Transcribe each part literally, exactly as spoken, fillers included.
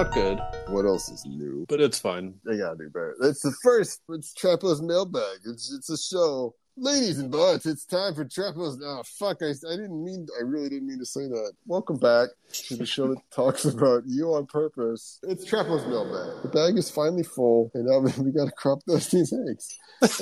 not good. What else is new? But it's fine. They gotta do better. It's the first. It's Trapo's mailbag. It's it's a show. Ladies and butts, it's time for Trapo's. Oh, fuck. I, I didn't mean, I really didn't mean to say that. Welcome back to the show that talks about you on purpose. It's Trapo's mailbag. The bag is finally full, and now we gotta crop those these eggs.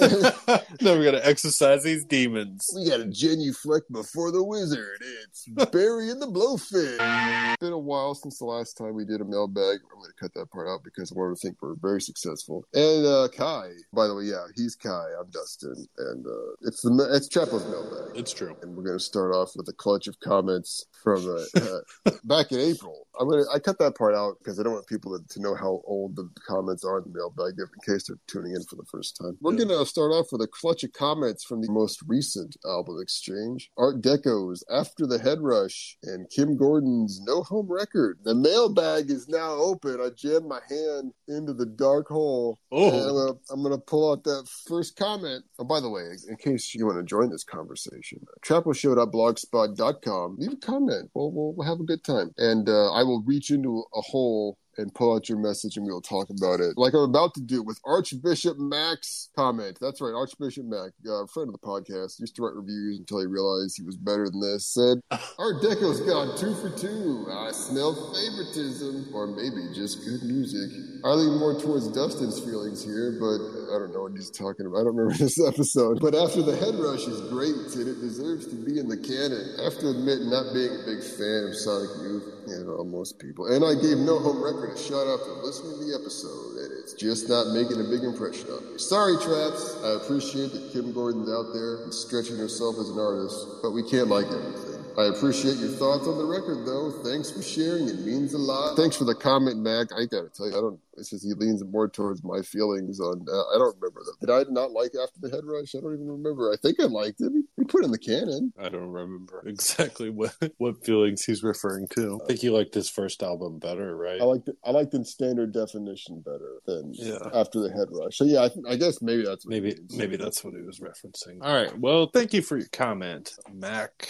Now we gotta exercise these demons. We gotta genuflect before the wizard. It's Barry and the Blowfish. It's been a while since the last time we did a mailbag. I'm gonna cut that part out because I wanted to think we're very successful. And uh, Kai, by the way, yeah, he's Kai. I'm Dustin, and uh, it's the it's Trapo's mailbag. It's true. And we're gonna start off with a clutch of comments from uh, uh, back in April. I'm gonna I cut that part out because I don't want people to, to know how old the comments are in the mailbag in case they're tuning in for the first time. We're Yeah. gonna start off with a clutch of comments from the most recent album exchange. Art Deco's After the Head Rush and Kim Gordon's No Home Record. The mailbag is now open. I jammed my hand into the dark hole. Oh. And I'm gonna, I'm gonna pull out that first comment. Oh, by the way, in case you want to join this conversation, trapo show dot blogspot dot com. Leave a comment. We'll, we'll, we'll have a good time. And uh, I will reach into a hole and pull out your message and we'll talk about it. Like I'm about to do with Archbishop Mac's comment. That's right, Archbishop Mac, uh, friend of the podcast, used to write reviews until he realized he was better than this. Said, Art Deco's gone two for two. I smell favoritism, or maybe just good music. I lean more towards Dustin's feelings here, but I don't know what he's talking about. I don't remember this episode. But After the Head Rush is great, and it deserves to be in the canon. I have to admit not being a big fan of Sonic Youth, you know, most people. And I gave No Home Record a shout out for listening to the episode, and it's just not making a big impression on me. Sorry, Traps. I appreciate that Kim Gordon's out there and stretching herself as an artist, but we can't like everything. I appreciate your thoughts on the record, though. Thanks for sharing. It means a lot. Thanks for the comment, Mac. I gotta tell you, I don't. It says he leans more towards my feelings on. Uh, I don't remember that. Did I not like After the Head Rush? I don't even remember. I think I liked it. We put it in the canon. I don't remember exactly what, what feelings he's referring to. I think he liked his first album better, right? I liked it. I liked in standard definition better than Yeah. After the Head Rush. So yeah, I, th- I guess maybe that's what Maybe it means. maybe that's what he was referencing. All right. Well, thank you for your comment, Mac.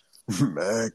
Mac.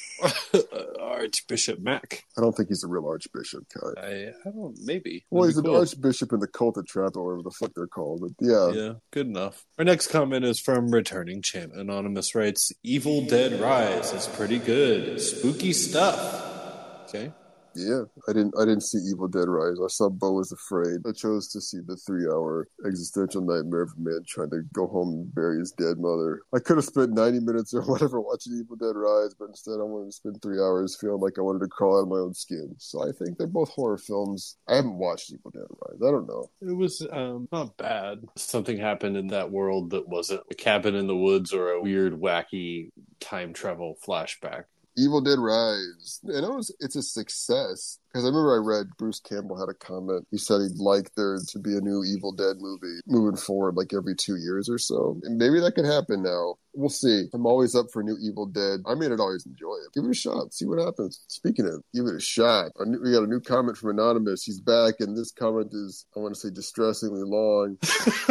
Archbishop Mac. I don't think he's a real archbishop, Kai. I, I don't. Maybe. Well, That'd he's be an cool. archbishop in the cult of Trapo, or whatever the fuck they're called. But yeah. Yeah, good enough. Our next comment is from Returning Champ. Anonymous writes, Evil Dead Rise is pretty good. Spooky stuff. Okay. Yeah, I didn't. I didn't see Evil Dead Rise. I saw Beau Was Afraid. I chose to see the three-hour existential nightmare of a man trying to go home and bury his dead mother. I could have spent ninety minutes or whatever watching Evil Dead Rise, but instead I wanted to spend three hours feeling like I wanted to crawl out of my own skin. So I think they're both horror films. I haven't watched Evil Dead Rise. I don't know. It was um, not bad. Something happened in that world that wasn't a cabin in the woods or a weird, wacky time travel flashback. Evil Dead Rise. And it was, it's a success. Because I remember I read Bruce Campbell had a comment. He said he'd like there to be a new Evil Dead movie moving forward like every two years or so. And maybe that could happen now. We'll see. I'm always up for new Evil Dead. I mean, I'd always enjoy it. Give it a shot. See what happens. Speaking of, give it a shot. A new, we got a new comment from Anonymous. He's back, and this comment is, I want to say, distressingly long.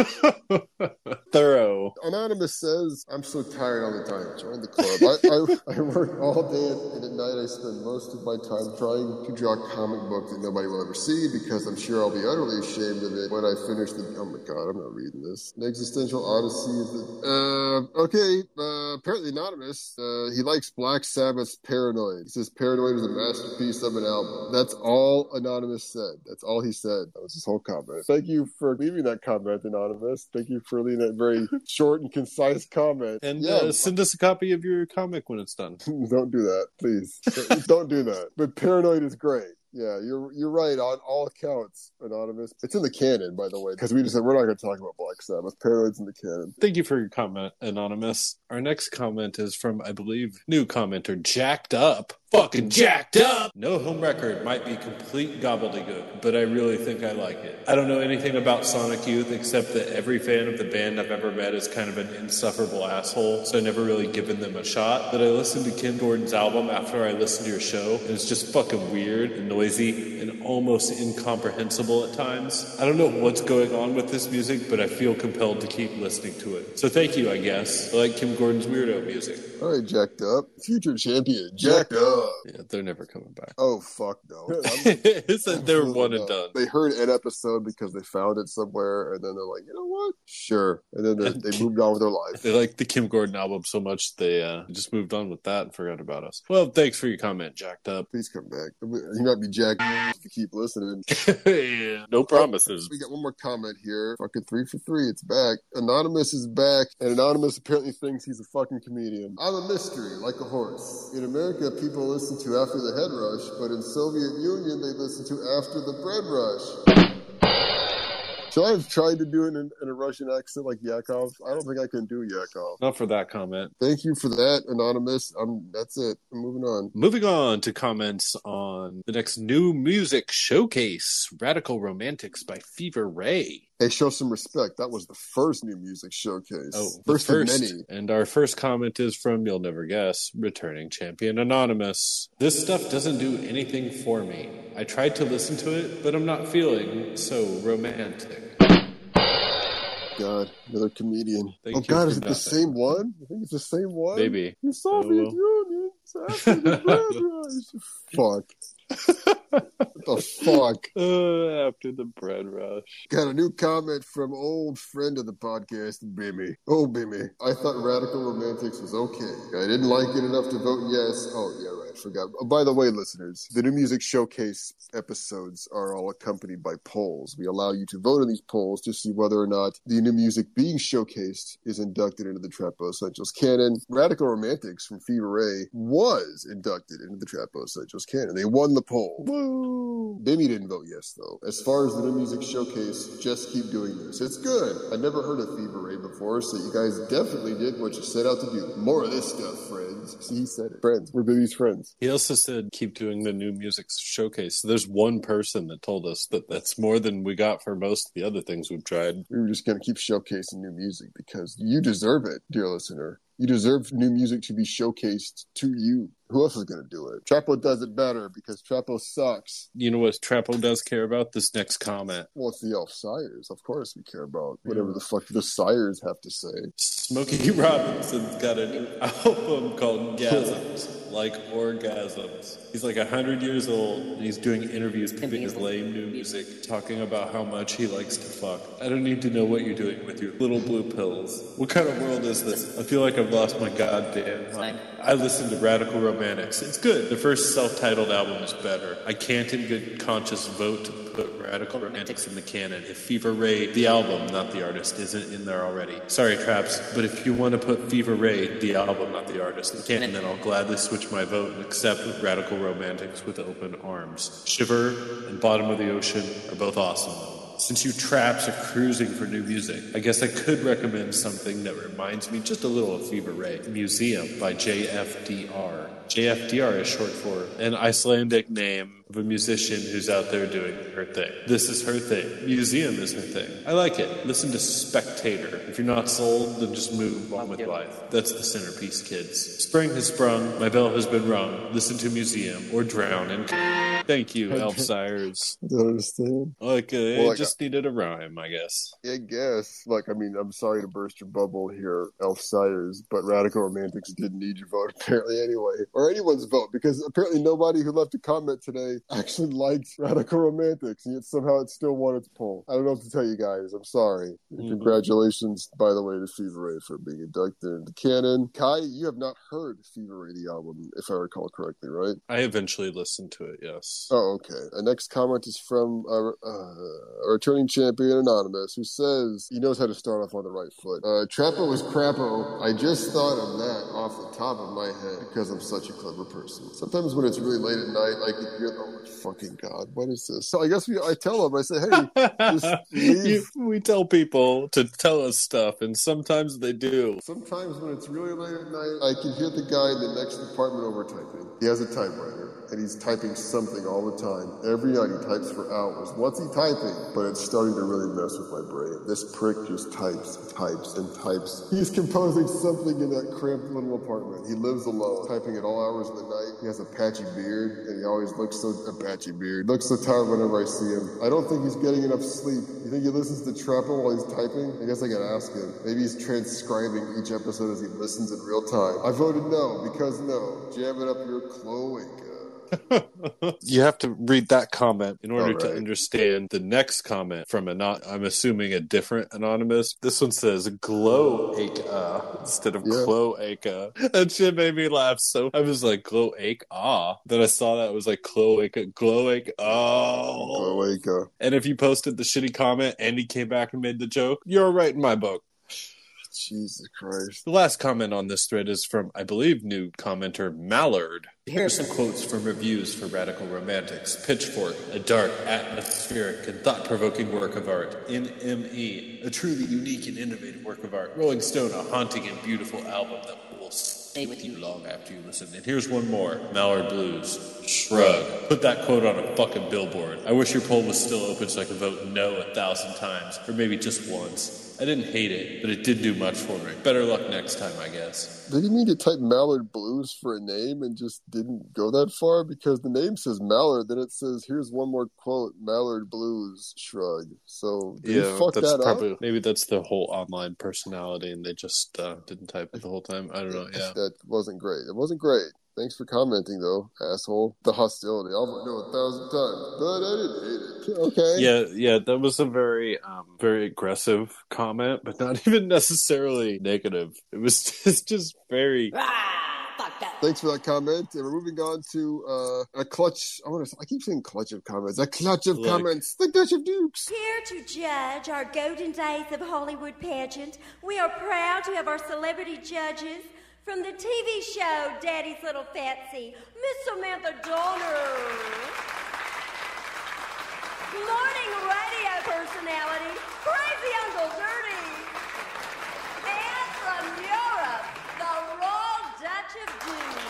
Thorough. Anonymous says, I'm so tired all the time. Join the club. I, I, I work all day, and at night I spend most of my time trying to draw comic book that nobody will ever see because I'm sure I'll be utterly ashamed of it when I finish the... Oh my god, I'm not reading this. An existential odyssey is the... Uh, okay, uh, apparently Anonymous, uh, he likes Black Sabbath's Paranoid. He says Paranoid is a masterpiece of an album. That's all Anonymous said. That's all he said. That was his whole comment. Thank you for leaving that comment, Anonymous. Thank you for leaving that very short and concise comment. And yeah, uh, send us a copy of your comic when it's done. Don't do that, please. Don't do that. But Paranoid is great. Yeah, you're you're right on all accounts, Anonymous. It's in the canon, by the way, because we just said we're not going to talk about Black Sabbath. Paranoid's in the canon. Thank you for your comment, Anonymous. Our next comment is from, I believe, new commenter, Jacked Up. Fucking jacked up! No Home Record might be complete gobbledygook, but I really think I like it. I don't know anything about Sonic Youth except that every fan of the band I've ever met is kind of an insufferable asshole, so I never really given them a shot. But I listened to Kim Gordon's album after I listened to your show, and it's just fucking weird and noisy and almost incomprehensible at times. I don't know what's going on with this music, but I feel compelled to keep listening to it. So thank you, I guess. I like Kim Gordon's weirdo music. All right, Jacked Up. Future champion, Jacked Up. Bruh. Yeah, they're never coming back. Oh, fuck no. It's that they were one and done. They heard an episode because they found it somewhere, and then they're like, you know what? Sure. And then they, they moved on with their life. They like the Kim Gordon album so much, they uh, just moved on with that and forgot about us. Well, thanks for your comment, Jacked Up. Please come back. You might be jacked if you keep listening. Yeah, no promises. We got one more comment here. Fucking three for three. It's back. Anonymous is back, and Anonymous apparently thinks he's a fucking comedian. I'm a mystery, like a horse. In America, people listen to After the Head Rush, but in Soviet Union, they listen to After the Bread Rush. Should I have tried to do it in, in a Russian accent like Yakov? I don't think I can do Yakov. Not for that comment. Thank you for that, Anonymous. I'm, that's it. I'm moving on. Moving on to comments on the next new music showcase, Radical Romantics by Fever Ray. Hey, show some respect. That was the first new music showcase. Oh, first, first of many. And our first comment is from, you'll never guess, returning champion Anonymous. This stuff doesn't do anything for me. I tried to listen to it, but I'm not feeling so romantic. God, another comedian. Thank oh, you God, is for it the nothing. same one? I think it's the same one. Maybe. The Soviet Oh, Union. After the bread rush. Fuck. What the fuck? Uh, after the bread rush. Got a new comment from old friend of the podcast, Bimmy. Oh, Bimmy. I thought Radical Romantics was okay. I didn't like it enough to vote yes. Oh, yeah, right. Forgot. Oh, by the way, listeners, the new music showcase episodes are all accompanied by polls. We allow you to vote in these polls to see whether or not the new music being showcased is inducted into the Trap Essentials canon. Radical Romantics from Fever Ray was inducted into the Trap Essentials canon. They won the poll. Woo! Bimmy didn't vote yes, though. As far as the new music showcase, just keep doing this. It's good. I never heard of Fever Ray before, so you guys definitely did what you set out to do. More of this stuff, friends. See, he said it. Friends. We're Bimmy's friends. He also said, keep doing the new music showcase. So there's one person that told us that that's more than we got for most of the other things we've tried. We were just going to keep showcasing new music because you deserve it, dear listener. You deserve new music to be showcased to you. Who else is going to do it? Trapo does it better because Trapo sucks. You know what Trapo does care about? This next comment. Well, it's the Elf Sires. Of course we care about whatever the fuck the Sires have to say. Smokey Robinson's got a new album called Gasms, like orgasms. He's like one hundred years old, and he's doing interviews with his lame new music, talking about how much he likes to fuck. I don't need to know what you're doing with your little blue pills. What kind of world is this? I feel like I've lost my goddamn mind. I listened to Radical Romantics. It's good. The first self-titled album is better. I can't in good conscience vote to put Radical Romantics in the canon if Fever Ray, the album, not the artist, isn't in there already. Sorry, Traps, but if you want to put Fever Ray, the album, not the artist, in the canon, then I'll gladly switch my vote and accept Radical Romantics with open arms. Shiver and Bottom of the Ocean are both awesome, though. Since you Traps are cruising for new music, I guess I could recommend something that reminds me just a little of Fever Ray. Museum by J F D R. J F D R is short for an Icelandic name of a musician who's out there doing her thing. This is her thing. Museum is her thing. I like it. Listen to Spectator. If you're not sold, then just move on with life. That's the centerpiece, kids. Spring has sprung. My bell has been rung. Listen to Museum or drown in... Thank you, Elf Sires. I don't understand. Like, uh, Well, it like, just needed a rhyme, I guess. I guess. Like, I mean, I'm sorry to burst your bubble here, Elf Sires, but Radical Romantics didn't need your vote apparently anyway. Or anyone's vote, because apparently nobody who left a comment today actually liked Radical Romantics, and yet somehow it still won its poll. I don't know what to tell you guys. I'm sorry. Mm-hmm. Congratulations, by the way, to Fever Ray for being inducted into canon. Kai, you have not heard Fever Ray, the album, if I recall correctly, right? I eventually listened to it, yes. Oh, okay. The next comment is from our, uh, our returning champion, Anonymous, who says he knows how to start off on the right foot. Uh, Trapo was crapo. I just thought of that off the top of my head because I'm such a clever person. Sometimes when it's really late at night, I can hear, oh my fucking God, what is this? So I guess we, I tell him, I say, hey, just leave. You, we tell people to tell us stuff, and sometimes they do. Sometimes when it's really late at night, I can hear the guy in the next apartment overtyping. He has a typewriter. and he's typing something all the time. Every night he types for hours. What's he typing? But it's starting to really mess with my brain. This prick just types, types, and types. He's composing something in that cramped little apartment. He lives alone, typing at all hours of the night. He has a patchy beard, and he always looks so, a patchy beard, looks so tired whenever I see him. I don't think he's getting enough sleep. You think he listens to Trapple while he's typing? I guess I gotta ask him. Maybe he's transcribing each episode as he listens in real time. I voted no, because no. Jam it up your cloaca. You have to read that comment in order right. to understand the next comment from a not, I'm assuming a different anonymous. This one says gloaca instead of yeah. cloaca. That shit made me laugh so. I was like gloaca. Then I saw that it was like cloaca, gloaca. Oh, cloaca. And if you posted the shitty comment and he came back and made the joke, you're right in my book. Jesus Christ. The last comment on this thread is from, I believe, new commenter Mallard. Here are some quotes from reviews for Radical Romantics. Pitchfork, a dark, atmospheric, and thought-provoking work of art. N M E, a truly unique and innovative work of art. Rolling Stone, a haunting and beautiful album that will stay with you long after you listen. And here's one more. Mallard Blues, shrug. Put that quote on a fucking billboard. I wish your poll was still open so I could vote no a thousand times, or maybe just once. I didn't hate it, but it did do much for me. Better luck next time, I guess. Did he mean to type Mallard Blues for a name and just didn't go that far? Because the name says Mallard, then it says, here's one more quote, Mallard Blues, shrug. So, did yeah, he fuck that's that probably, up? Maybe that's the whole online personality and they just uh, didn't type it the whole time. I don't know, yeah. That wasn't great. It wasn't great. Thanks for commenting, though, asshole. The hostility. I'll vote no a thousand times, but I didn't hate it. Okay. Yeah, yeah, that was a very, um, very aggressive comment, but not even necessarily negative. It was just, just very... Thanks for that comment. And we're moving on to uh, a clutch. I want to. I keep saying clutch of comments. A clutch of Look. comments. The Clutch of Dukes. Here to judge our golden days of Hollywood pageant, we are proud to have our celebrity judges from the T V show Daddy's Little Fancy, Miss Samantha Donner. Morning radio personality, Crazy Uncle Dirty. And from Europe, the Royal Dutch of Doom.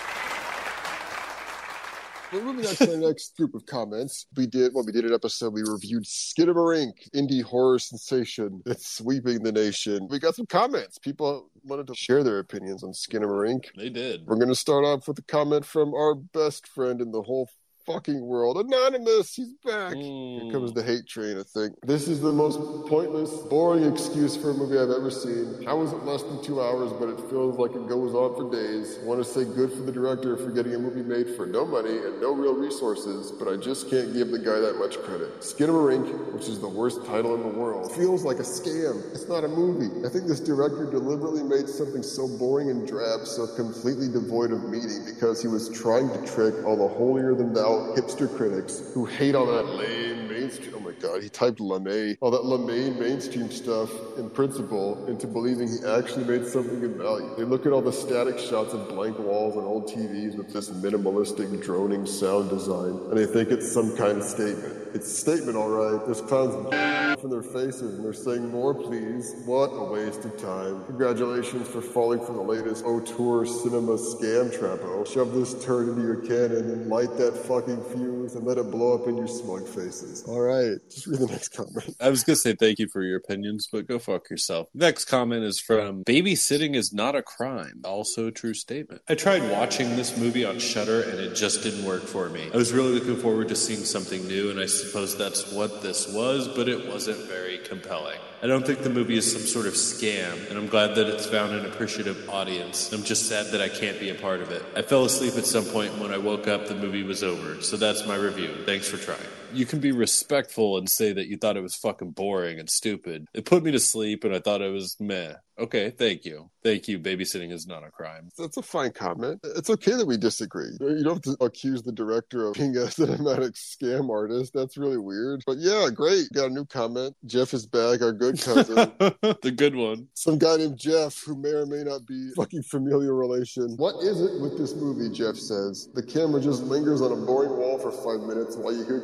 We're moving on to the next group of comments. We did, well, we did an episode, we reviewed Skinamarink, indie horror sensation that's sweeping the nation. We got some comments. People wanted to share their opinions on Skinamarink. They did. We're going to start off with a comment from our best friend in the whole fucking world. Anonymous, he's back. Mm. Here comes the hate train, I think. This is the most pointless, boring excuse for a movie I've ever seen. How is it less than two hours, but it feels like it goes on for days? I want to say good for the director for getting a movie made for no money and no real resources, but I just can't give the guy that much credit. Skinamarink, which is the worst title in the world, feels like a scam. It's not a movie. I think this director deliberately made something so boring and drab, so completely devoid of meaning, because he was trying to trick all the holier-than-thou hipster critics who hate all that lame mainstream. Oh my god, he typed LeMay, all that LeMay mainstream stuff in principle into believing he actually made something of value. They look at all the static shots of blank walls and old T Vs with this minimalistic, droning sound design, and they think it's some kind of statement. It's a statement, all right. There's clowns from their faces, and they're saying, more please. What a waste of time. Congratulations for falling for the latest auteur cinema scam trapo. Shove this turd into your cannon and light that fucking fuse and let it blow up in your smug faces. All right, just read the next comment. I was going to say thank you for your opinions, but go fuck yourself. Next comment is from Babysitting is Not a Crime. Also a true statement. I tried watching this movie on Shudder, and it just didn't work for me. I was really looking forward to seeing something new, and I suppose that's what this was, but it wasn't very compelling. I don't think the movie is some sort of scam, and I'm glad that it's found an appreciative audience. I'm just sad that I can't be a part of it. I fell asleep at some point, and when I woke up, the movie was over. So that's my review. Thanks for trying. You can be respectful and say that you thought it was fucking boring and stupid. It put me to sleep, and I thought it was meh. Okay, thank you. Thank you. Babysitting is not a crime. That's a fine comment. It's okay that we disagree. You don't have to accuse the director of being a cinematic scam artist. That's really weird. But yeah, great. Got a new comment. Jeff is back, our good cousin. The good one. Some guy named Jeff who may or may not be fucking familial relation. What is it with this movie, Jeff says? The camera just lingers on a boring wall for five minutes while you hear kids play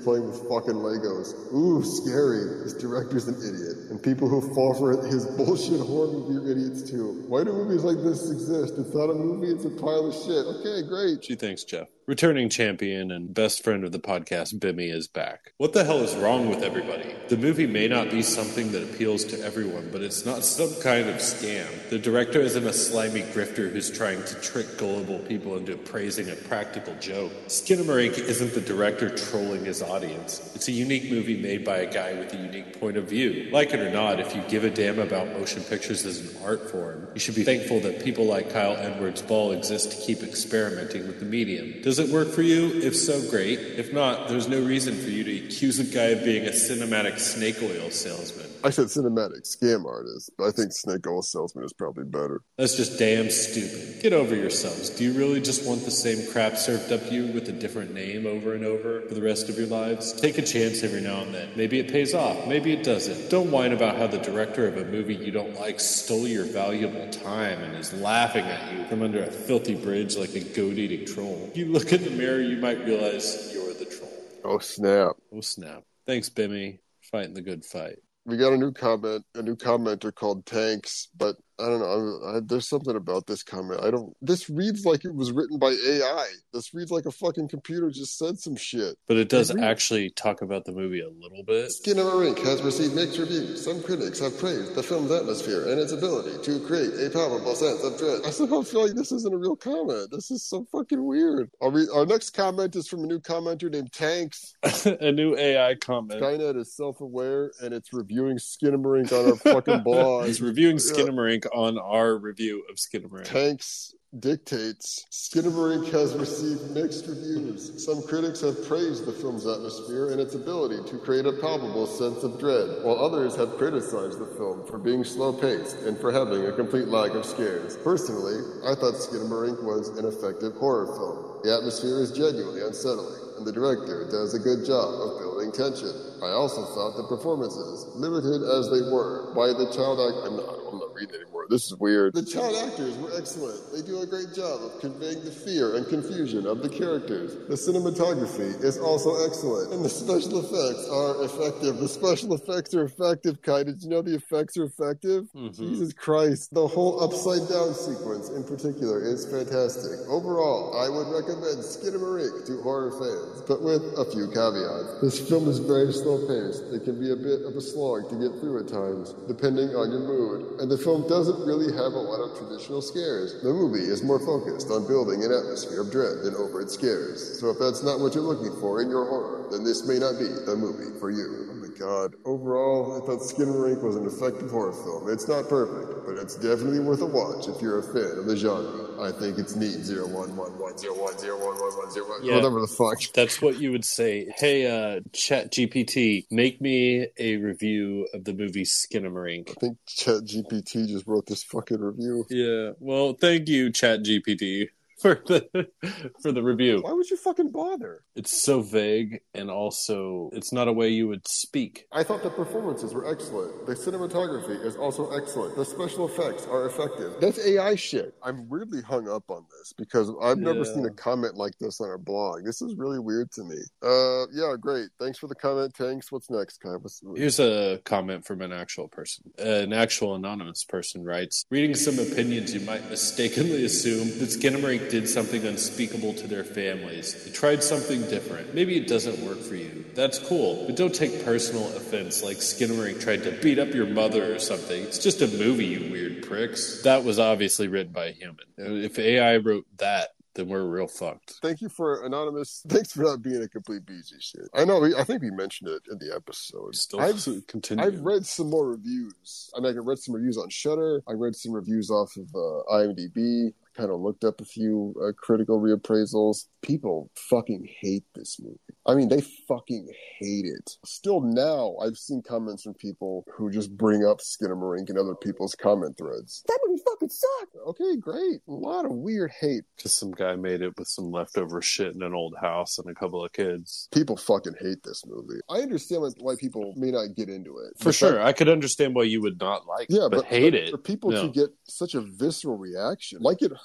playing with fucking Legos. Ooh, scary. This director's an idiot. And people who fall for his bullshit horror movie are idiots too. Why do movies like this exist? It's not a movie, it's a pile of shit. Okay, great. Gee, thanks, Jeff. Returning champion and best friend of the podcast, Bimmy, is back. What the hell is wrong with everybody? The movie may not be something that appeals to everyone, but it's not some kind of scam. The director isn't a slimy grifter who's trying to trick gullible people into praising a practical joke. Skinamarink isn't the director trolling his audience. It's a unique movie made by a guy with a unique point of view. Like it or not, if you give a damn about motion pictures as an art form, you should be thankful that people like Kyle Edwards Ball exist to keep experimenting with the medium. Does it work for you? If so, great. If not, there's no reason for you to accuse a guy of being a cinematic snake oil salesman. I said cinematic scam artist, but I think snake oil salesman is probably better. That's just damn stupid. Get over yourselves. Do you really just want the same crap served up to you with a different name over and over for the rest of your lives? Take a chance every now and then. Maybe it pays off. Maybe it doesn't. Don't whine about how the director of a movie you don't like stole your valuable time and is laughing at you from under a filthy bridge like a goat-eating troll. If you look in the mirror, you might realize you're the troll. Oh, snap. Oh, snap. Thanks, Bimmy. Fighting the good fight. We got a new comment, a new commenter called Tanks, but I don't know. I, I, there's something about this comment. I don't. This reads like it was written by A I. This reads like a fucking computer just said some shit. But it does actually talk about the movie a little bit. Skinamarink has received mixed reviews. Some critics have praised the film's atmosphere and its ability to create a palpable sense of dread. I somehow feel like this isn't a real comment. This is so fucking weird. I'll read, our next comment is from a new commenter named Tanks. A new A I comment. Skynet is self-aware and it's reviewing Skinamarink on our fucking blog. It's reviewing Skinamarink on our review of Skinamarink. Tanks dictates, Skinamarink has received mixed reviews. Some critics have praised the film's atmosphere and its ability to create a palpable sense of dread, while others have criticized the film for being slow-paced and for having a complete lack of scares. Personally, I thought Skinamarink was an effective horror film. The atmosphere is genuinely unsettling, and the director does a good job of building tension. I also thought the performances, limited as they were by the child act- I'm not, I'm not reading anymore. This is weird. The child actors were excellent. They do a great job of conveying the fear and confusion of the characters. The cinematography is also excellent, and the special effects are effective. The special effects are effective, Kai. Did you know the effects are effective? Mm-hmm. Jesus Christ. The whole upside down sequence in particular is fantastic. Overall, I would recommend Skinamarink to horror fans, but with a few caveats. This film is very slow-paced. It can be a bit of a slog to get through at times, depending on your mood, and the film doesn't really have a lot of traditional scares. The movie is more focused on building an atmosphere of dread than overt scares. So if that's not what you're looking for in your horror, then this may not be the movie for you. Oh my god. Overall, I thought Skinamarink was an effective horror film. It's not perfect, but it's definitely worth a watch if you're a fan of the genre. I think it's neat. zero one one one zero one zero one one one zero one. Yeah, whatever the fuck. That's what you would say. Hey, uh, Chat G P T, make me a review of the movie Skinamarink. I think Chat G P T just wrote this fucking review. Yeah. Well, thank you, Chat G P T. For the for the review. Why would you fucking bother? It's so vague, and also it's not a way you would speak. I thought the performances were excellent. The cinematography is also excellent. The special effects are effective. That's A I shit. I'm weirdly hung up on this because I've never yeah. seen a comment like this on our blog. This is really weird to me. Uh, yeah, great. Thanks for the comment, Tanks. What's next, Kai? Here's a comment from an actual person. An actual anonymous person writes, reading some opinions, you might mistakenly assume that Skinamarink did something unspeakable to their families. They tried something different. Maybe it doesn't work for you. That's cool. But don't take personal offense like Skinamarink tried to beat up your mother or something. It's just a movie, you weird pricks. That was obviously written by a human. If A I wrote that, then we're real fucked. Thank you for anonymous. Thanks for not being a complete B G shit. I know. We, I think we mentioned it in the episode. Still I've, continue. I've read some more reviews. I mean, I read some reviews on Shudder. I read some reviews off of uh, IMDb. Kind of looked up a few uh, critical reappraisals. People fucking hate this movie. I mean, they fucking hate it. Still now, I've seen comments from people who just bring up Skinamarink in other people's comment threads. That movie fucking sucked. Okay, great. A lot of weird hate. Just some guy made it with some leftover shit in an old house and a couple of kids. People fucking hate this movie. I understand why people may not get into it. For sure. Fact, I could understand why you would not like yeah, it, but, but hate but it. For people no. to get such a visceral reaction, like it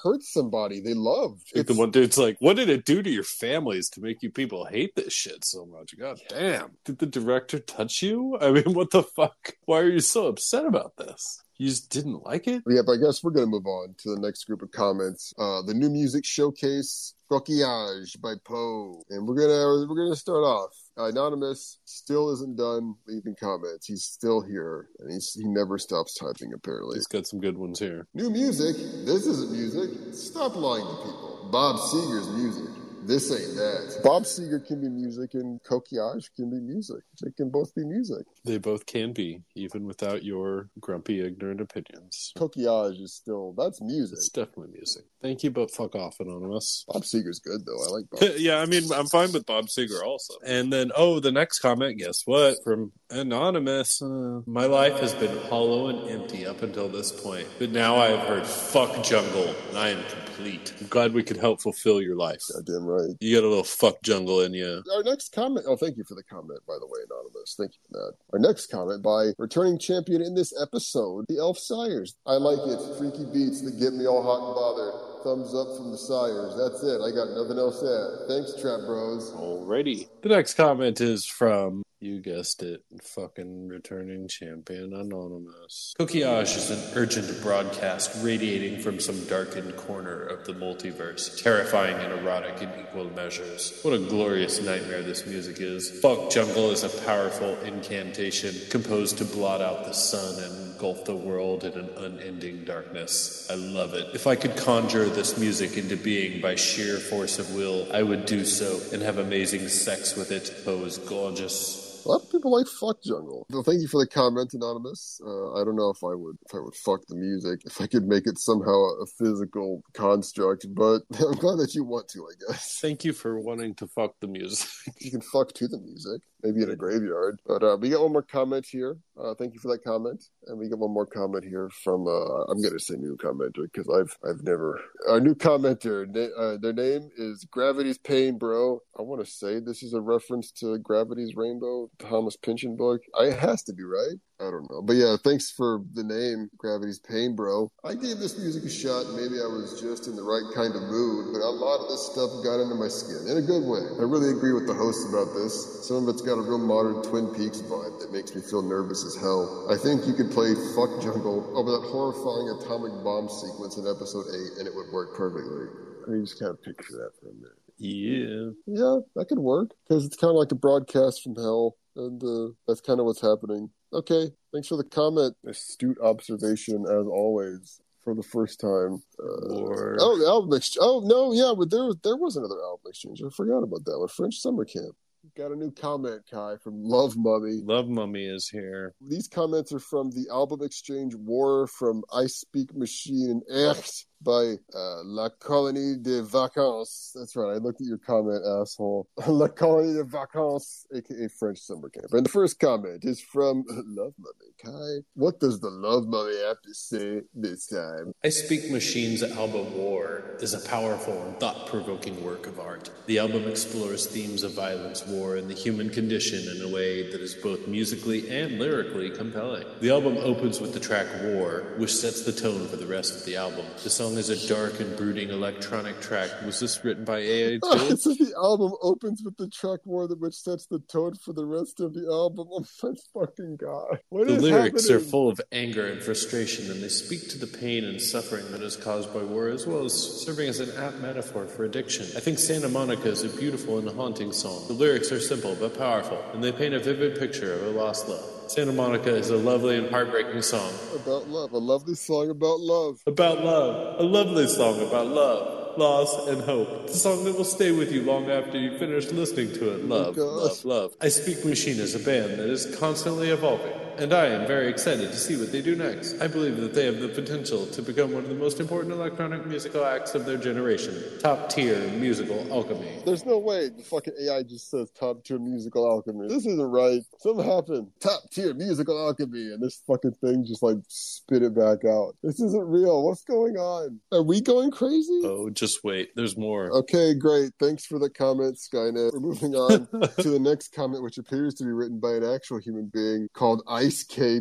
hurts somebody they love. Like the one dude's like, what did it do to your families to make you people hate this shit so much? God damn. Did the director touch you? I mean, what the fuck? Why are you so upset about this? You just didn't like it? Yeah, but I guess we're going to move on to the next group of comments. Uh, the new music showcase, Coquillage by Poe. And we're going to we're gonna start off. Anonymous still isn't done leaving comments. He's still here, and he's, he never stops typing, apparently. He's got some good ones here. New music? This isn't music. Stop lying to people. Bob Seger's music. This ain't that. Bob Seger can be music, and Coquillage can be music. They can both be music. They both can be, even without your grumpy, ignorant opinions. Coquillage is still, that's music. It's definitely music. Thank you, but fuck off, Anonymous. Bob Seger's good, though. I like Bob. Yeah, I mean, I'm fine with Bob Seger also. And then, oh, the next comment, guess what? From Anonymous. Uh, My life has been hollow and empty up until this point, but now I have heard fuck jungle, and I am complete. I'm glad we could help fulfill your life. Goddamn right. You got a little fuck jungle in you. Our next comment, oh, thank you for the comment, by the way, Anonymous. Thank you for that. Our next comment by returning champion in this episode, the Elf Sires. I like it. Freaky beats that get me all hot and bothered. Thumbs up from the Sires. That's it. I got nothing else to add. Thanks, Trap Bros. Alrighty. The next comment is from, you guessed it, fucking returning champion Anonymous. Coquillage is an urgent broadcast radiating from some darkened corner of the multiverse, terrifying and erotic in equal measures. What a glorious nightmare this music is. Fuck Jungle is a powerful incantation composed to blot out the sun and engulf the world in an unending darkness. I love it. If I could conjure this music into being by sheer force of will, I would do so and have amazing sex with it. Poe is gorgeous. A lot of people like fuck jungle. Well, thank you for the comment, Anonymous. Uh, I don't know if I would if I would fuck the music, if I could make it somehow a physical construct, but I'm glad that you want to, I guess. Thank you for wanting to fuck the music. You can fuck to the music, maybe in a graveyard. But uh, we got one more comment here. Uh, thank you for that comment. And we got one more comment here from, uh, I'm going to say new commenter, because I've I've never... Our new commenter, na- uh, their name is Gravity's Pain, bro. I want to say this is a reference to Gravity's Rainbow, Thomas Pynchon book. I, it has to be, right? I don't know. But yeah, thanks for the name, Gravity's Pain, bro. I gave this music a shot. Maybe I was just in the right kind of mood, but a lot of this stuff got under my skin in a good way. I really agree with the host about this. Some of it's got a real modern Twin Peaks vibe that makes me feel nervous as hell. I think you could play Fuck Jungle over that horrifying atomic bomb sequence in episode eight, and it would work perfectly. I mean, you just kind of picture that for a minute. Yeah. Yeah, that could work, because it's kind of like a broadcast from hell, and uh, that's kind of what's happening. Okay, thanks for the comment. Astute observation, as always, for the first time. Uh, or... Oh, the album exchange. Oh, no, yeah, but there, there was another album exchange. I forgot about that one. French Summer Camp. Got a new comment, Kai, from Love Mummy. Love Mummy is here. These comments are from the album exchange War from I Speak Machine and Echt by uh, La Colonie de Vacances. That's right, I looked at your comment, asshole. La Colonie de Vacances, a k a. French Summer Camp. And the first comment is from Love Mummy. Kai, what does the Love Mummy have to say this time? I Speak Machine's album War is a powerful and thought-provoking work of art. The album explores themes of violence, war, and the human condition in a way that is both musically and lyrically compelling. The album opens with the track War, which sets the tone for the rest of the album. The song is a dark and brooding electronic track. Was this written by A A too? It says the album opens with the track War, which sets the tone for the rest of the album. Oh my fucking god. What the is lyrics happening? are full of anger and frustration, and they speak to the pain and suffering that is caused by war, as well as serving as an apt metaphor for addiction. I think Santa Monica is a beautiful and haunting song. The lyrics are simple but powerful, and they paint a vivid picture of a lost love. Santa Monica is a lovely and heartbreaking song. About love. A lovely song about love. About love. A lovely song about love, loss, and hope. It's a song that will stay with you long after you finish listening to it. Love, Oh, love, love. I Speak Machine is a band that is constantly evolving, and I am very excited to see what they do next. I believe that they have the potential to become one of the most important electronic musical acts of their generation. Top tier musical alchemy. There's no way the fucking A I just says top tier musical alchemy. This isn't right. Something happened. Top tier musical alchemy. And this fucking thing just like spit it back out. This isn't real. What's going on? Are we going crazy? Oh, just wait. There's more. Okay, great. Thanks for the comment, Skynet. We're moving on to the next comment, which appears to be written by an actual human being called Ice Capes.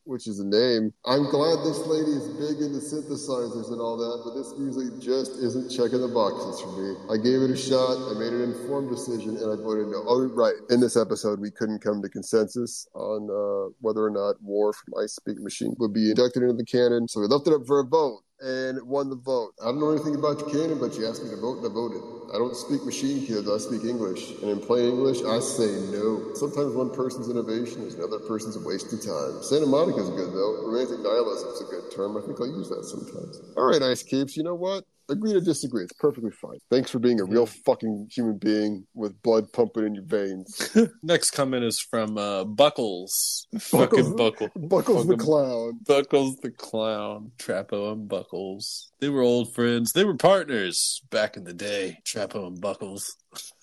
which is a name. I'm glad this lady is big into synthesizers and all that, but this music just isn't checking the boxes for me. I gave it a shot, I made an informed decision, and I voted no. Oh, right. In this episode, we couldn't come to consensus on uh, whether or not War from Ice Speak Machine would be inducted into the canon, so we left it up for a vote. And it won the vote. I don't know anything about the canon, but you asked me to vote, and I voted. I don't speak Machine Kids, I speak English. And in plain English, I say no. Sometimes one person's innovation is another person's waste of time. Santa Monica's good, though. Romantic nihilism's a good term. I think I'll use that sometimes. All right, Ice Capes, you know what? Agree to disagree. It's perfectly fine. Thanks for being a real fucking human being with blood pumping in your veins. Next comment is from uh, Buckles. Buckles. Fucking Buckle. Buckles Fucking the Clown. Buckles the Clown. Trapo and Buckles. They were old friends. They were partners back in the day. Trapo and Buckles.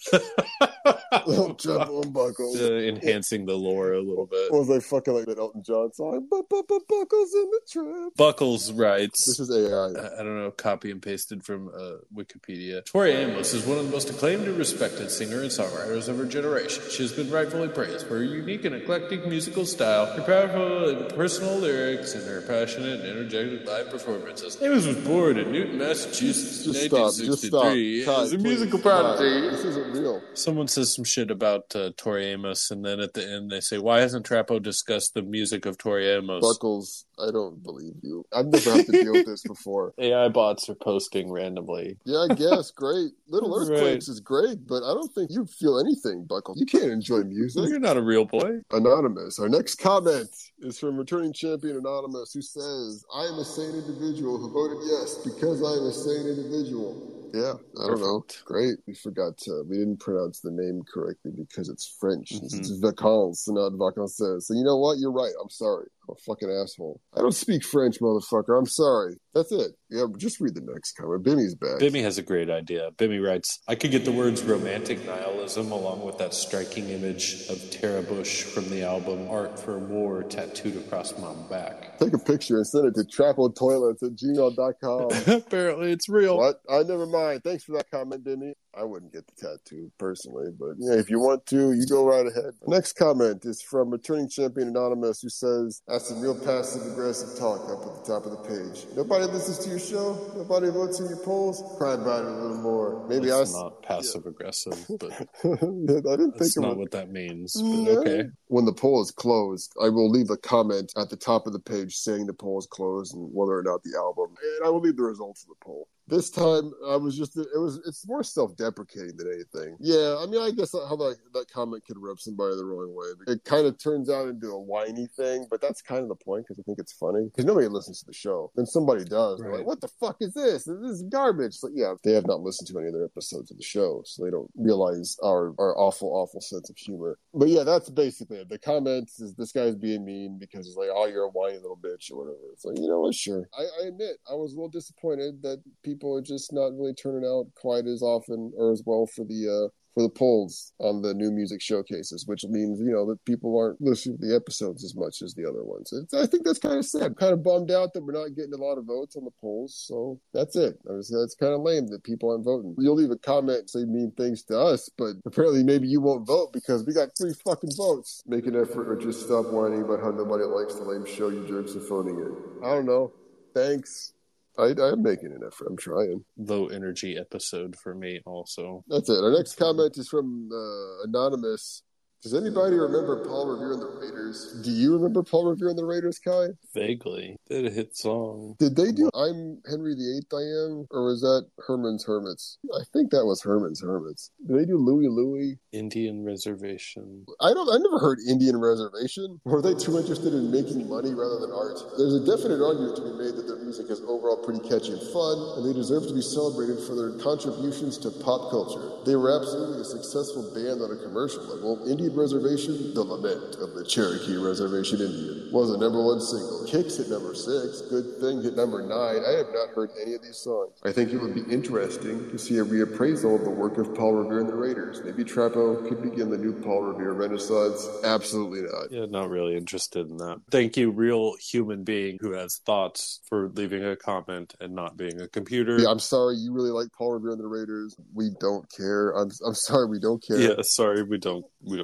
Little Trapo and Buckles. Uh, enhancing the lore a little bit. What was I fucking like that Elton John song? Buckles in the trap. Buckles writes. This is A I. I don't know, copy and pasted from uh, Wikipedia. Tori Amos is one of the most acclaimed and respected singer and songwriters of her generation. She has been rightfully praised for her unique and eclectic musical style, her powerful and personal lyrics, and her passionate and energetic live performances. Amos was born in Newton, Massachusetts in Just stop. Just stop. nineteen sixty-three Kai, as a please. musical Kai, prodigy. This isn't real. Someone says some shit about uh, Tori Amos, and then at the end they say, why hasn't Trapo discussed the music of Tori Amos? Buckles, I don't believe you. I've never had to deal with this before. A I bots are posting randomly. Yeah, I guess. Great. Little Earthquakes Right. is great, but I don't think you feel anything, Buckles. You can't enjoy music. You're not a real boy. Anonymous. Our next comment is from returning champion Anonymous, who says, I am a sane individual who voted yes because I am a sane individual. Yeah, I don't know. Great. We forgot to, we didn't pronounce the name correctly because it's French. Mm-hmm. It's vacances, not vacances. So you know what? You're right. I'm sorry. I'm a fucking asshole. I don't speak French, motherfucker. I'm sorry. That's it. Yeah, just read the next comment. Bimmy's back. Bimmy has a great idea. Bimmy writes, I could get the words romantic nihilism along with that striking image of Tara Bush from the album Art for War tattooed across my back. Take a picture and send it to trapotoilets at gmail dot com. Apparently it's real. What? I never mind. Thanks for that comment, Bimmy. I wouldn't get the tattoo personally, but yeah, if you want to, you go right ahead. Next comment is from returning champion Anonymous, who says, that's some real passive aggressive talk up at the top of the page. Nobody listens to your show. Nobody votes in your polls. Cry about it a little more. Maybe It's I not passive aggressive, but I didn't think that's it not was. what that means. But No. okay. When the poll is closed, I will leave a comment at the top of the page saying the poll is closed and whether or not the album, and I will leave the results of the poll. This time, I was just, it was, it's more self-deprecating than anything. Yeah, I mean, I guess how that, that comment could rub somebody the wrong way. It kind of turns out into a whiny thing, but that's kind of the point because I think it's funny. Because nobody listens to the show. Then somebody does. They're Right. like, what the fuck is this? This is garbage. So, yeah, they have not listened to any other episodes of the show, so they don't realize our, our awful, awful sense of humor. But yeah, that's basically it. The comments is this guy's being mean because he's like, oh, you're a whiny little bitch or whatever. It's like, you know what, sure. I, I admit, I was a little disappointed that people are just not really turning out quite as often or as well for the uh, for the polls on the new music showcases, which means, you know, that people aren't listening to the episodes as much as the other ones. It's, I think that's kind of sad. I'm kind of bummed out that we're not getting a lot of votes on the polls, so that's it. I was, that's kind of lame that people aren't voting. You'll leave a comment and say mean things to us, but apparently maybe you won't vote because we got three fucking votes. Make an effort or just stop whining about how nobody likes the lame show you jerks are phoning in. I don't know. Thanks. I, I'm making an effort. I'm trying. Low energy episode for me also. That's it. Our next comment is from uh, Anonymous. Does anybody remember Paul Revere and the Raiders? Do you remember Paul Revere and the Raiders, Kai? Vaguely. Did a hit song. Did they do I'm Henry the Eighth I Am? Or was that Herman's Hermits? I think that was Herman's Hermits. Did they do Louie Louie? Indian Reservation. I don't. I never heard Indian Reservation. Were they too interested in making money rather than art? There's a definite argument to be made that their music is overall pretty catchy and fun, and they deserve to be celebrated for their contributions to pop culture. They were absolutely a successful band on a commercial level. Indian Reservation, The Lament of the Cherokee Reservation Indian, was a number one single. Kicks hit number six. Good Thing hit number nine. I have not heard any of these songs. I think it would be interesting to see a reappraisal of the work of Paul Revere and the Raiders. Maybe Trapo could begin the new Paul Revere renaissance. Absolutely not. Yeah, not really interested in that. Thank you, real human being who has thoughts, for leaving a comment and not being a computer. Yeah, I'm sorry you really like Paul Revere and the Raiders. We don't care. I'm I'm sorry we don't care. Yeah, sorry, we don't we don't care.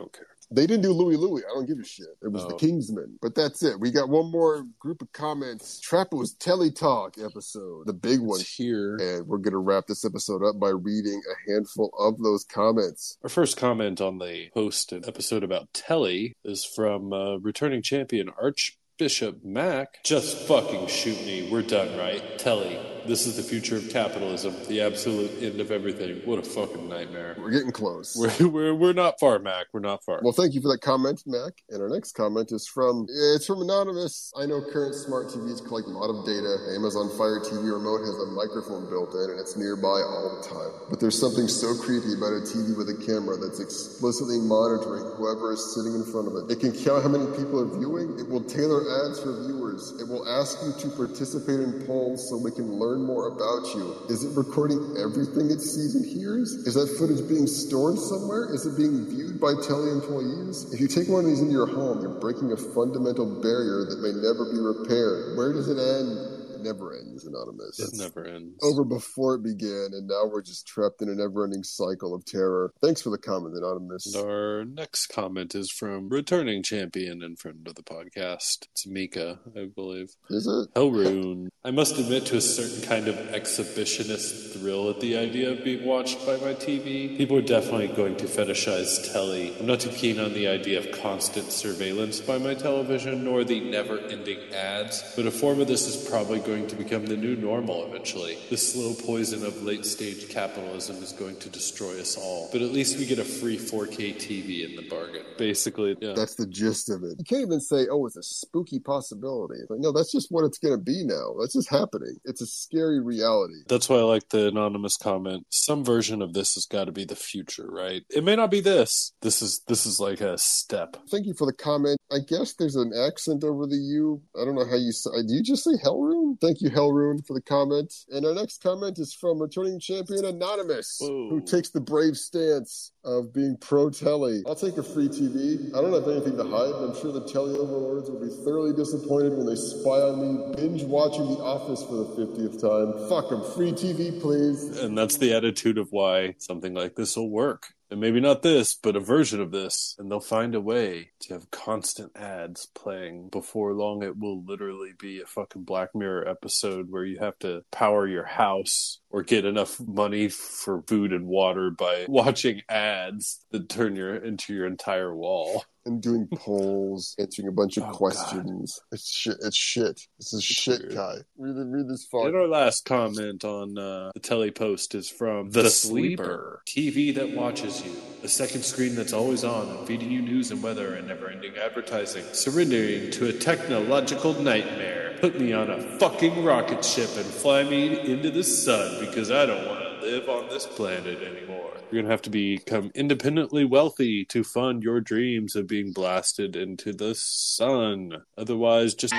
They didn't do Louie Louie. I don't give a shit. It was oh. the Kingsmen. But that's it. We got one more group of comments. Trappo's Telly Talk episode, the big one here. And we're going to wrap this episode up by reading a handful of those comments. Our first comment on the post episode about Telly is from uh, returning champion Archbishop Mac. Just fucking shoot me. We're done, right? Telly. This is the future of capitalism, the absolute end of everything. What a fucking nightmare. We're getting close. We're, we're, we're not far, Mac. We're not far. Well, thank you for that comment, Mac. And our next comment is from, it's from Anonymous. I know current smart T Vs collect a lot of data. Amazon Fire T V remote has a microphone built in, and it's nearby all the time. But there's something so creepy about a T V with a camera that's explicitly monitoring whoever is sitting in front of it. It can count how many people are viewing. It will tailor ads for viewers. It will ask you to participate in polls so we can learn more about you. Is it recording everything it sees and hears? Is that footage being stored somewhere? Is it being viewed by Telly employees? If you take one of these into your home, you're breaking a fundamental barrier that may never be repaired. Where does it end? It never ends, Anonymous. It never ends. Over before it began, and now we're just trapped in a never-ending cycle of terror. Thanks for the comment, Anonymous. And our next comment is from returning champion and friend of the podcast. It's Mika, I believe. Is it? Hellrune. I must admit to a certain kind of exhibitionist thrill at the idea of being watched by my T V. People are definitely going to fetishize Telly. I'm not too keen on the idea of constant surveillance by my television, nor the never-ending ads, but a form of this is probably going to become the new normal eventually. The slow poison of late-stage capitalism is going to destroy us all. But at least we get a free four K T V in the bargain. Basically, yeah. That's the gist of it. You can't even say, oh, it's a spooky possibility. Like, no, that's just what it's going to be now. That's just happening. It's a scary reality. That's why I like the anonymous comment. Some version of this has got to be the future, right? It may not be this. This is this is like a step. Thank you for the comment. I guess there's an accent over the U. I don't know how you say. Do you just say Hellrune? Thank you, Hellrune, for the comment. And our next comment is from returning champion Anonymous, Whoa. who takes the brave stance of being pro-Telly. I'll take a free T V. I don't have anything to hide, but I'm sure the Telly overlords will be thoroughly disappointed when they spy on me binge-watching The Office for the fiftieth time. Fuck them. Free T V, please. And that's the attitude of why something like this will work. And maybe not this, but a version of this. And they'll find a way to have constant ads playing. Before long, it will literally be a fucking Black Mirror episode where you have to power your house or get enough money for food and water by watching ads that turn your into your entire wall. And doing polls, answering a bunch of Oh, questions. God. It's shit. It's shit. This is it's shit, weird. Kai. Read, read this far. And our last comment on uh, the Telly post is from The, the Sleeper. Sleeper. T V that watches you. A second screen that's always on and feeding you news and weather and never-ending advertising. Surrendering to a technological nightmare. Put me on a fucking rocket ship and fly me into the sun because I don't want to live on this planet anymore. You're going to have to become independently wealthy to fund your dreams of being blasted into the sun. Otherwise, just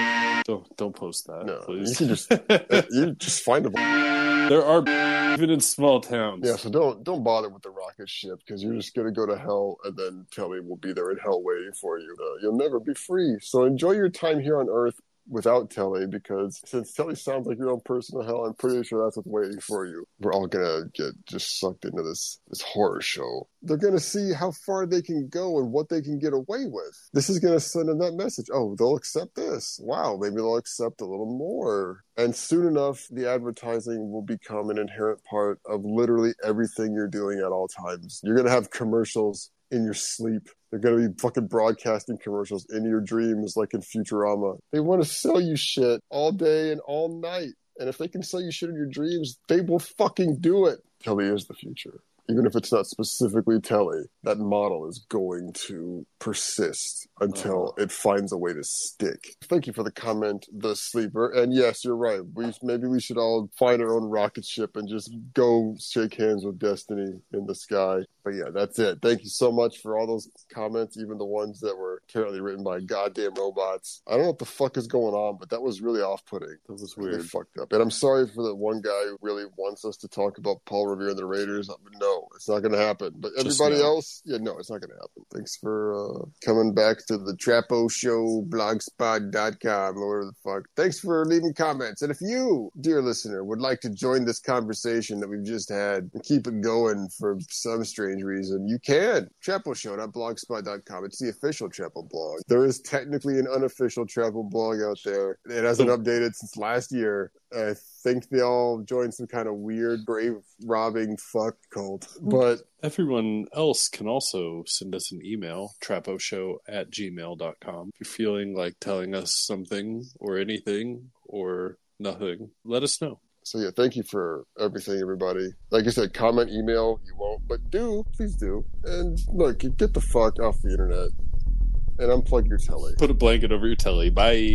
don't don't post that, no, please. You can just you just find a. There are even in small towns. Yeah, so don't don't bother with the rocket ship because you're just gonna go to hell, and then Telly will be there in hell waiting for you. Uh, you'll never be free. So enjoy your time here on Earth without Telly, because since Telly sounds like your own personal hell, I'm pretty sure that's what's waiting for you. We're all gonna get just sucked into this this horror show. They're gonna see how far they can go and what they can get away with. This is gonna send them that message. Oh, they'll accept this. Wow, maybe they'll accept a little more. And soon enough, the advertising will become an inherent part of literally everything you're doing at all times. You're gonna have commercials in your sleep. They're going to be fucking broadcasting commercials in your dreams like in Futurama. They want to sell you shit all day and all night. And if they can sell you shit in your dreams, they will fucking do it. Telly is the future. Even if it's not specifically Telly, that model is going to persist until uh-huh. it finds a way to stick. Thank you for the comment, The Sleeper. And yes, you're right. We maybe we should all find our own rocket ship and just go shake hands with destiny in the sky. But yeah, that's it. Thank you so much for all those comments, even the ones that were apparently written by goddamn robots. I don't know what the fuck is going on, but that was really off-putting. That was weird. They fucked up. And I'm sorry for the one guy who really wants us to talk about Paul Revere and the Raiders. No, it's not going to happen. But everybody else, yeah, no, it's not going to happen. Thanks for uh, coming back to the Trappo Show, blogspot dot com, or whatever the fuck. Thanks for leaving comments. And if you, dear listener, would like to join this conversation that we've just had and keep it going for some strange strange reason, you can. Chapo Show dot blogspot dot com. It's the official Chapo blog. There is technically an unofficial Chapo blog out there. It hasn't updated since last year. I think they all joined some kind of weird grave robbing fuck cult. But everyone else can also send us an email, traposhow at gmail dot com. If you're feeling like telling us something or anything or nothing, let us know. So yeah, thank you for everything, everybody. Like I said, comment, email, you won't, but do, please do. And look, get the fuck off the internet and unplug your telly. Put a blanket over your telly. Bye.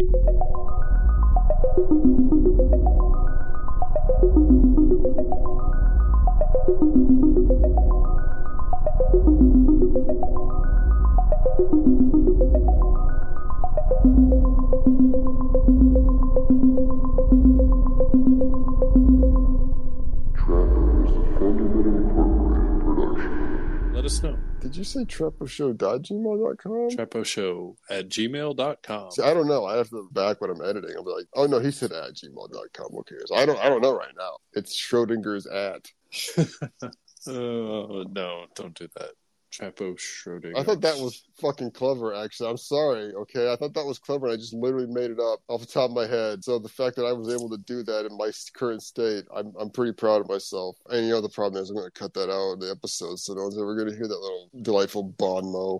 Let us know. Did you say traposhow dot gmail dot com? Traposhow at gmail dot com. See, I don't know. I have to back when I'm editing. I'll be like, oh no, he said at gmail dot com. Who cares? I don't I don't know right now. It's Schrodinger's at. Oh, no, don't do that. Trapo Schrodinger. I thought that was fucking clever, actually. I'm sorry, okay? I thought that was clever, and I just literally made it up off the top of my head. So the fact that I was able to do that in my current state, I'm I'm pretty proud of myself. And you know, the problem is I'm going to cut that out of the episode, so no one's ever going to hear that little delightful bon mot.